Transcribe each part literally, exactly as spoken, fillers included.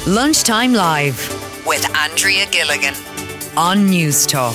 Lunchtime Live with Andrea Gilligan on News Talk.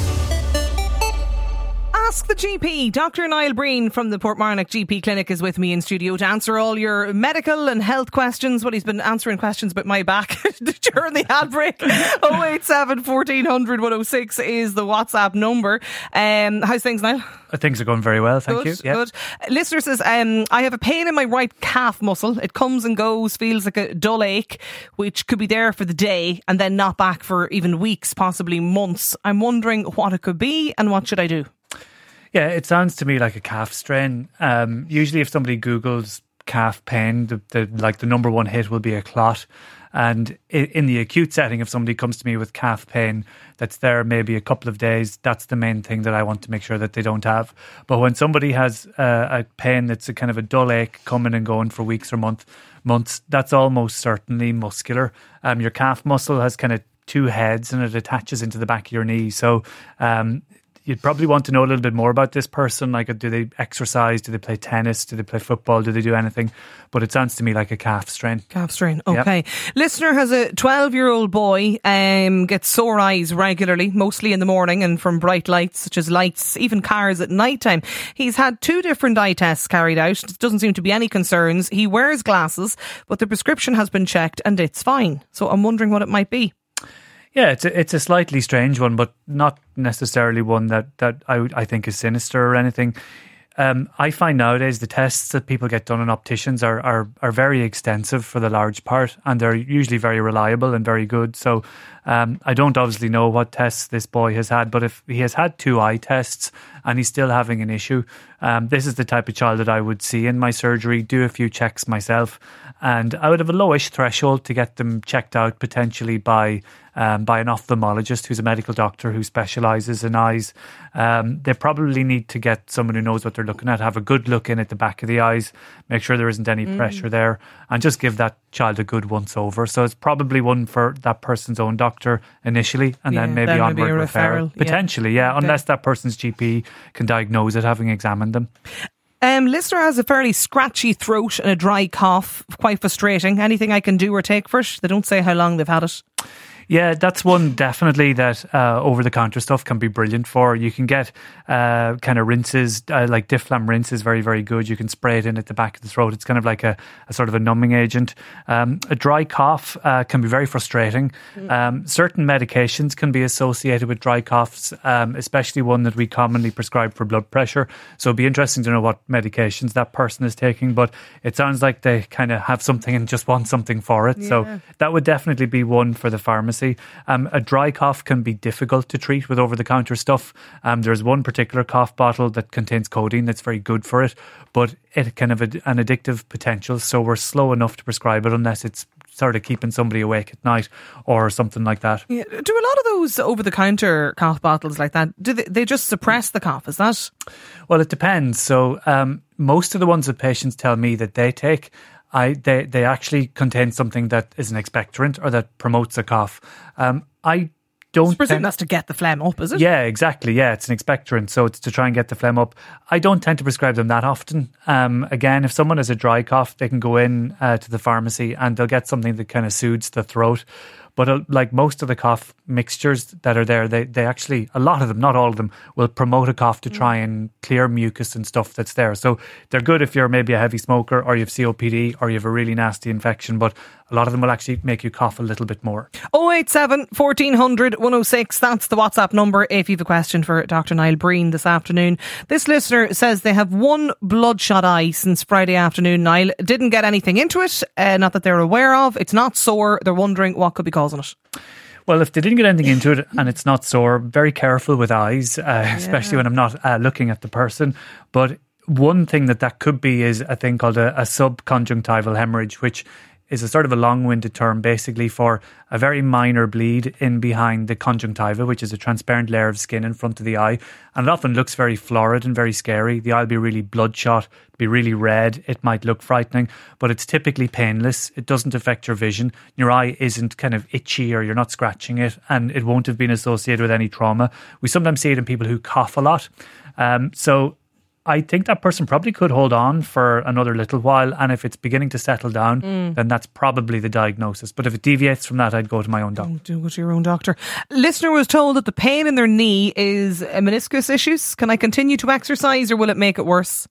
Ask the G P. Doctor Niall Breen from the Portmarnock G P Clinic is with me in studio to answer all your medical and health questions. Well, he's been answering questions about my back during the ad break. oh eight seven, fourteen hundred, one oh six is the WhatsApp number. Um, how's things, Niall? Things are going very well, thank good, you. Yep. Good. Listener says, um, I have a pain in my right calf muscle. It comes and goes, feels like a dull ache, which could be there for the day and then not back for even weeks, possibly months. I'm wondering what it could be and what should I do? Yeah, it sounds to me like a calf strain. Um, usually if somebody Googles calf pain, the, the like the number one hit will be a clot. And in the acute setting, if somebody comes to me with calf pain that's there maybe a couple of days, that's the main thing that I want to make sure that they don't have. But when somebody has uh, a pain that's a kind of a dull ache coming and going for weeks or month, months, that's almost certainly muscular. Um, your calf muscle has kind of two heads and it attaches into the back of your knee. So um, you'd probably want to know a little bit more about this person. Like, do they exercise? Do they play tennis? Do they play football? Do they do anything? But it sounds to me like a calf strain. Calf strain, okay. Yep. Listener has a twelve-year-old boy, um, gets sore eyes regularly, mostly in the morning and from bright lights, such as lights, even cars at night time. He's had two different eye tests carried out. There doesn't seem to be any concerns. He wears glasses, but the prescription has been checked and it's fine. So I'm wondering what it might be. Yeah, it's a, it's a slightly strange one, but not necessarily one that, that I, I think is sinister or anything. Um, I find nowadays the tests that people get done in opticians are, are, are very extensive for the large part, and they're usually very reliable and very good. So um, I don't obviously know what tests this boy has had, but if he has had two eye tests and he's still having an issue, um, this is the type of child that I would see in my surgery, do a few checks myself, and I would have a lowish threshold to get them checked out potentially by Um, by an ophthalmologist who's a medical doctor who specialises in eyes. Um, they probably need to get someone who knows what they're looking at, have a good look in at the back of the eyes, make sure there isn't any mm. pressure there, and just give that child a good once over. So it's probably one for that person's own doctor initially, and yeah, then maybe then onward maybe referral. referral. Potentially, yeah, yeah okay. Unless that person's G P can diagnose it, having examined them. Um, listener has a fairly scratchy throat and a dry cough, quite frustrating. Anything I can do or take for it? They don't say how long they've had it. Yeah, that's one definitely that uh, over-the-counter stuff can be brilliant for. You can get uh, kind of rinses, uh, like Difflam rinse is very, very good. You can spray it in at the back of the throat. It's kind of like a, a sort of a numbing agent. Um, a dry cough uh, can be very frustrating. Um, certain medications can be associated with dry coughs, um, especially one that we commonly prescribe for blood pressure. So it'd be interesting to know what medications that person is taking. But it sounds like they kind of have something and just want something for it. Yeah. So that would definitely be one for the pharmacy. Um, a dry cough can be difficult to treat with over-the-counter stuff. Um, there's one particular cough bottle that contains codeine that's very good for it, but it can have a, an addictive potential, so we're slow enough to prescribe it unless it's sort of keeping somebody awake at night or something like that. Yeah. Do a lot of those over-the-counter cough bottles like that, do they, they just suppress the cough, is that? Well, it depends. So um, most of the ones that patients tell me that they take, I they, they actually contain something that is an expectorant or that promotes a cough. Um, I don't presume tend, that's to get the phlegm up, is it? Yeah, exactly. Yeah, it's an expectorant, so it's to try and get the phlegm up. I don't tend to prescribe them that often. Um, again, if someone has a dry cough, they can go in uh, to the pharmacy and they'll get something that kind of soothes the throat. But uh, like most of the cough mixtures that are there, they, they actually, a lot of them, not all of them, will promote a cough to try and clear mucus and stuff that's there. So they're good if you're maybe a heavy smoker or you have C O P D or you have a really nasty infection, but a lot of them will actually make you cough a little bit more. oh eight seven, fourteen hundred, one oh six, that's the WhatsApp number if you have a question for Doctor Niall Breen this afternoon. This listener says they have one bloodshot eye since Friday afternoon, Niall. Didn't get anything into it, uh, not that they're aware of. It's not sore. They're wondering what could be causing it. Well, if they didn't get anything into it and it's not sore, very careful with eyes, uh, yeah. especially when I'm not uh, looking at the person. But one thing that that could be is a thing called a, a subconjunctival hemorrhage, which is a sort of a long-winded term basically for a very minor bleed in behind the conjunctiva, which is a transparent layer of skin in front of the eye. And it often looks very florid and very scary. The eye will be really bloodshot, be really red. It might look frightening, but it's typically painless. It doesn't affect your vision. Your eye isn't kind of itchy or you're not scratching it, and it won't have been associated with any trauma. We sometimes see it in people who cough a lot. Um, so I think that person probably could hold on for another little while, and if it's beginning to settle down, mm. then that's probably the diagnosis. But if it deviates from that, I'd go to my own doctor. Do go to your own doctor. Listener was told that the pain in their knee is a meniscus issues. Can I continue to exercise, or will it make it worse?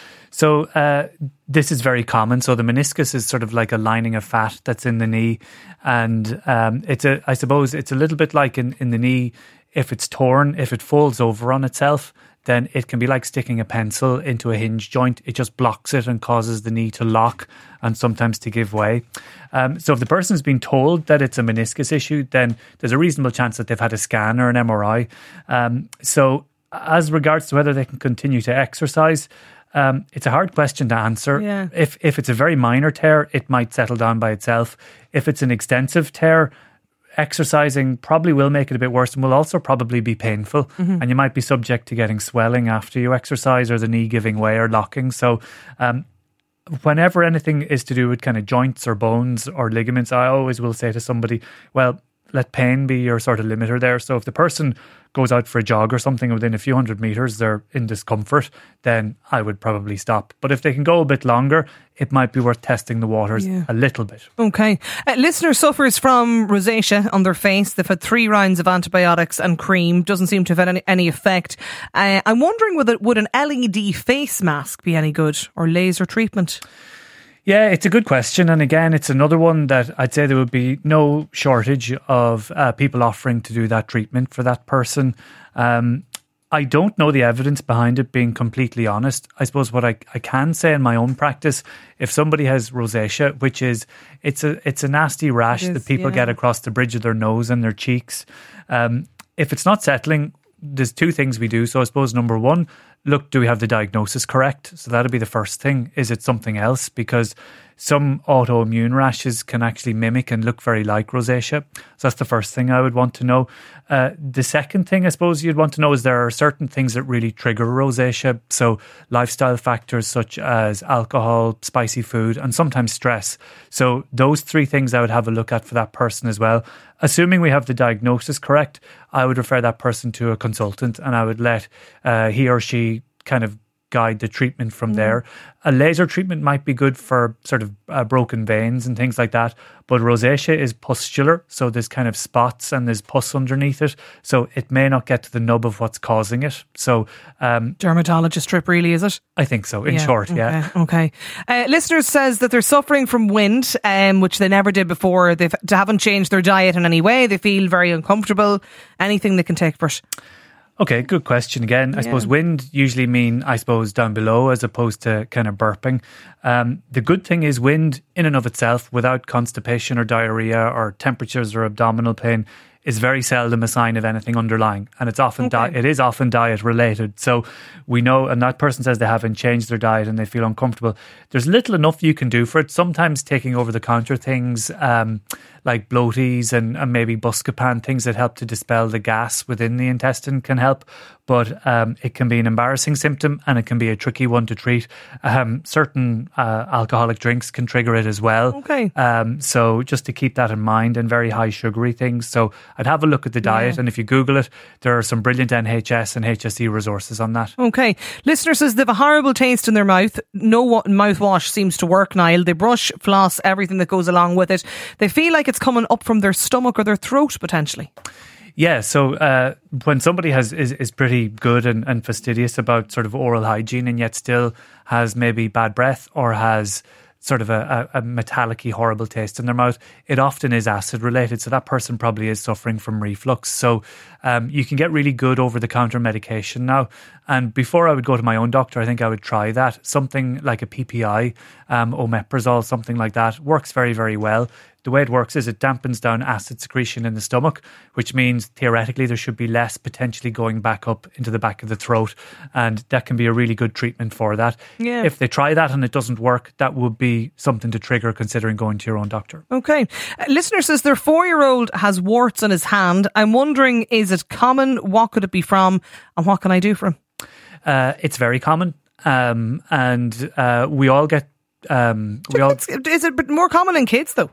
So uh, this is very common. So the meniscus is sort of like a lining of fat that's in the knee, and um, it's a, I suppose it's a little bit like in, in the knee. If it's torn, if it folds over on itself, then it can be like sticking a pencil into a hinge joint. It just blocks it and causes the knee to lock and sometimes to give way. Um, so if the person's been told that it's a meniscus issue, then there's a reasonable chance that they've had a scan or an M R I. Um, so as regards to whether they can continue to exercise, Um, it's a hard question to answer. Yeah. If if it's a very minor tear, it might settle down by itself. If it's an extensive tear, exercising probably will make it a bit worse and will also probably be painful. Mm-hmm. And you might be subject to getting swelling after you exercise or the knee giving way or locking. So um, whenever anything is to do with kind of joints or bones or ligaments, I always will say to somebody, well, let pain be your sort of limiter there. So if the person goes out for a jog or something within a few hundred meters, they're in discomfort, then I would probably stop. But if they can go a bit longer, it might be worth testing the waters yeah. a little bit. Okay. Uh, listener suffers from rosacea on their face. They've had three rounds of antibiotics and cream. Doesn't seem to have had any, any effect. Uh, I'm wondering whether would an L E D face mask be any good, or laser treatment? Yeah, it's a good question. And again, it's another one that I'd say there would be no shortage of uh, people offering to do that treatment for that person. Um, I don't know the evidence behind it, being completely honest. I suppose what I, I can say in my own practice, if somebody has rosacea, which is, it's a it's a nasty rash is, that people yeah. get across the bridge of their nose and their cheeks. Um, if it's not settling, there's two things we do. So I suppose number one, look, do we have the diagnosis correct? So that'll be the first thing. Is it something else? Because some autoimmune rashes can actually mimic and look very like rosacea. So that's the first thing I would want to know. Uh, the second thing I suppose you'd want to know is there are certain things that really trigger rosacea. So lifestyle factors such as alcohol, spicy food, and sometimes stress. So those three things I would have a look at for that person as well. Assuming we have the diagnosis correct, I would refer that person to a consultant, and I would let uh, he or she kind of guide the treatment from mm. there. A laser treatment might be good for sort of uh, broken veins and things like that, but rosacea is pustular, so there's kind of spots and there's pus underneath it, so it may not get to the nub of what's causing it. So um, dermatologist trip really, is it? I think so, in yeah, short, okay, yeah. Okay. Uh, listeners says that they're suffering from wind, um, which they never did before. They've, they haven't changed their diet in any way. They feel very uncomfortable. Anything they can take for it? Okay, good question again. I yeah. suppose wind usually mean, I suppose, down below as opposed to kind of burping. Um, the good thing is wind in and of itself, without constipation or diarrhea or temperatures or abdominal pain, is very seldom a sign of anything underlying, and it's often okay. di- it is often diet related. So we know, and that person says they haven't changed their diet and they feel uncomfortable. There's little enough you can do for it. Sometimes taking over the counter things um, like bloaties and, and maybe Buscopan, things that help to dispel the gas within the intestine can help. But um, it can be an embarrassing symptom, and it can be a tricky one to treat. Um, certain uh, alcoholic drinks can trigger it as well. Okay. Um, so just to keep that in mind, and very high sugary things. So I'd have a look at the diet, yeah. and if you Google it, there are some brilliant N H S and H S E resources on that. Okay. Listener says they have a horrible taste in their mouth. No mouthwash seems to work, Niall. They brush, floss, everything that goes along with it. They feel like it's coming up from their stomach or their throat potentially. Yeah, so uh, when somebody has is, is pretty good and, and fastidious about sort of oral hygiene, and yet still has maybe bad breath or has sort of a, a, a metallic-y horrible taste in their mouth, it often is acid related. So that person probably is suffering from reflux. So um, you can get really good over-the-counter medication now. And before I would go to my own doctor, I think I would try that. Something like a P P I, um, omeprazole, something like that, works very, very well. The way it works is it dampens down acid secretion in the stomach, which means theoretically there should be less potentially going back up into the back of the throat. And that can be a really good treatment for that. Yeah. If they try that and it doesn't work, that would be something to trigger considering going to your own doctor. Okay. Uh, listener says their four-year-old has warts on his hand. I'm wondering, is it common? What could it be from? And what can I do for him? Uh, it's very common. Um, and uh, we all get... Um, we all, is it more common in kids though?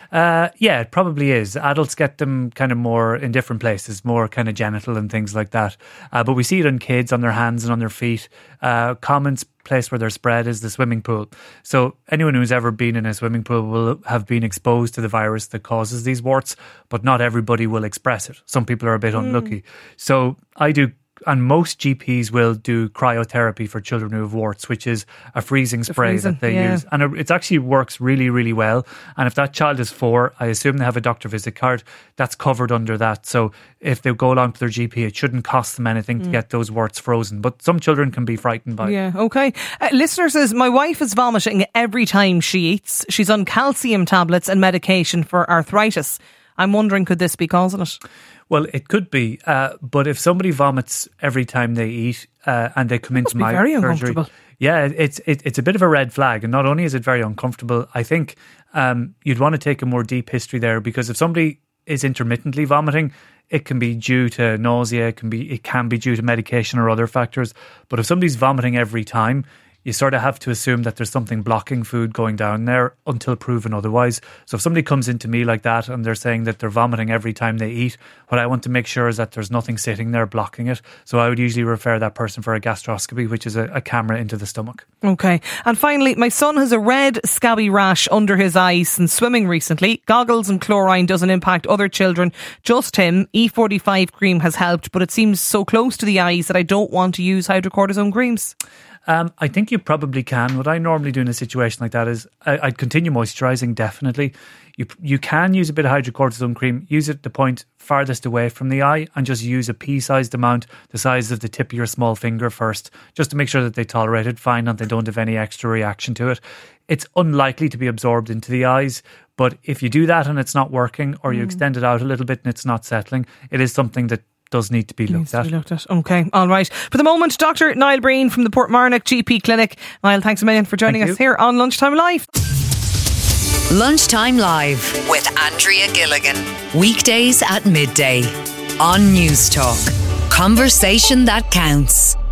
Uh, yeah, it probably is. Adults get them kind of more in different places, more kind of genital and things like that. Uh, but we see it on kids, on their hands and on their feet. Uh, common place where they're spread is the swimming pool. So anyone who's ever been in a swimming pool will have been exposed to the virus that causes these warts, but not everybody will express it. Some people are a bit mm. unlucky. So I do, and most G Ps will do cryotherapy for children who have warts, which is a freezing spray freezing, that they yeah. use. And it actually works really, really well. And if that child is four, I assume they have a doctor visit card, that's covered under that. So if they go along to their G P, it shouldn't cost them anything mm. to get those warts frozen. But some children can be frightened by yeah, it. Yeah, okay. Uh, listener says, my wife is vomiting every time she eats. She's on calcium tablets and medication for arthritis. I'm wondering, could this be causing it? Well, it could be, uh, but if somebody vomits every time they eat uh, and they come it into must be my very surgery, uncomfortable. yeah, it's it, it's a bit of a red flag. And not only is it very uncomfortable, I think um, you'd want to take a more deep history there, because if somebody is intermittently vomiting, it can be due to nausea, it can be it can be due to medication or other factors. But if somebody's vomiting every time, you sort of have to assume that there's something blocking food going down there until proven otherwise. So if somebody comes into me like that and they're saying that they're vomiting every time they eat, what I want to make sure is that there's nothing sitting there blocking it. So I would usually refer that person for a gastroscopy, which is a, a camera into the stomach. Okay. And finally, my son has a red scabby rash under his eyes since swimming recently. Goggles and chlorine doesn't impact other children, just him. E forty-five cream has helped, but it seems so close to the eyes that I don't want to use hydrocortisone creams. Um, I think you probably can. What I normally do in a situation like that is I, I'd continue moisturising, definitely. You you can use a bit of hydrocortisone cream, use it at the point farthest away from the eye, and just use a pea-sized amount, the size of the tip of your small finger first, just to make sure that they tolerate it fine and they don't have any extra reaction to it. It's unlikely to be absorbed into the eyes, but if you do that and it's not working, or you mm. extend it out a little bit and it's not settling, it is something that does need to be looked at. To be looked at. Okay, all right. For the moment, Doctor Niall Breen from the Portmarnock G P Clinic. Niall, thanks a million for joining Thank us you. here on Lunchtime Live. Lunchtime Live with Andrea Gilligan. Weekdays at midday on News Talk. Conversation that counts.